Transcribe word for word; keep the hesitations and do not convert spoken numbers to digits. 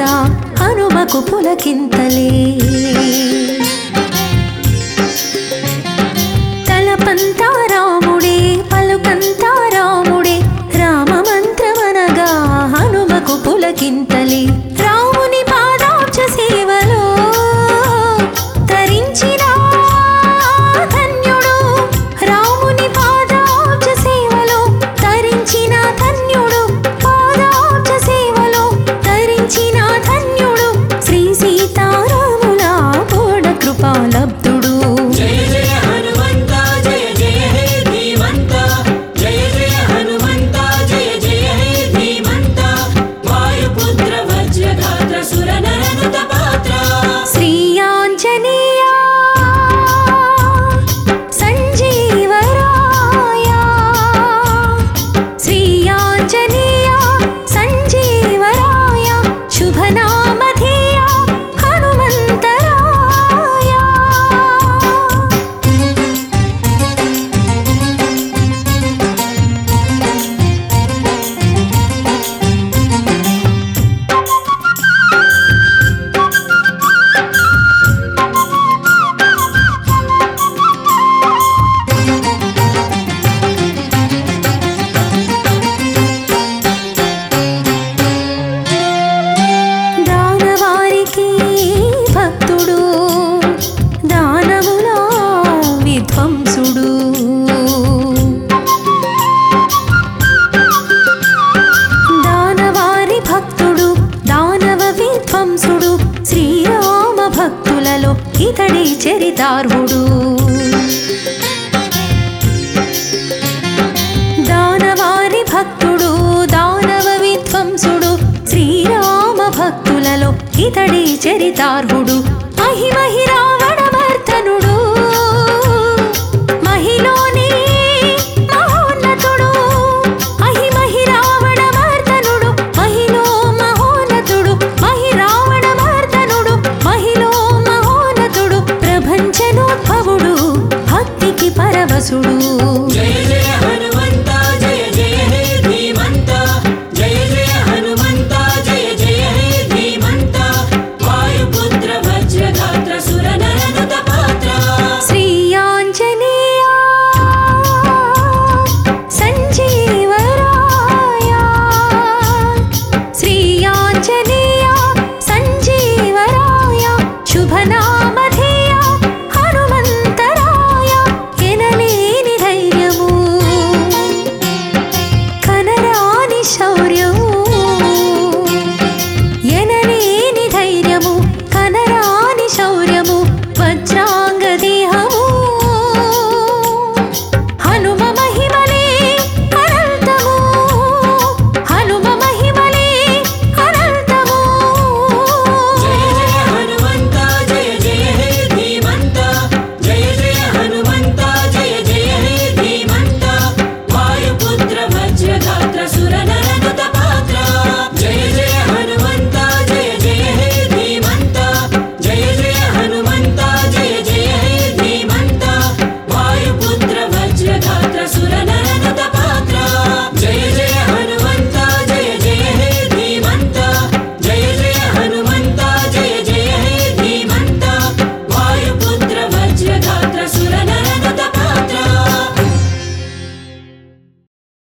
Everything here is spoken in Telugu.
హనుమకు పులకింతలే తలపంతా రాముడే పలుకంతా రాముడే రామ మంత్రమనగా హనుమకు పులకింతలే రాముని పాదాబ్జ సేవలో తరించిన ధన్యుడు రాముని పాదాబ్జ సేవలో తరించిన ధన్యుడు పాదాబ్జ సేవలో తరించిన ధన్యుడు శ్రీ సీతారాముల పూర్ణ కృపాలబ్ధుడు జయ జయ హనుమంత జయ జయ హే ధీమంత జయ జయ హనుమంత జయ జయ హే ధీమంత వాయుపుత్ర వజ్రగాత్ర సురనరనుత పాత్ర శ్రీ ఆంజనేయ సంజీవరాయ శ్రీ ఆంజనేయ సంజీవరాయ శుభనామధేయ హనుమంతరాయ దానవారికి భక్తుడు దానవుల విధ్వంసుడు దానవారి భక్తుడు దానవ విధ్వంసుడు శ్రీరామ భక్తులలో ఇతడి చరితార్హుడు దానవారి భక్తుడు దానవ విధ్వంసుడు శ్రీరామ భక్తులలో ఇతడి చరితార్హుడు మహిమహిరా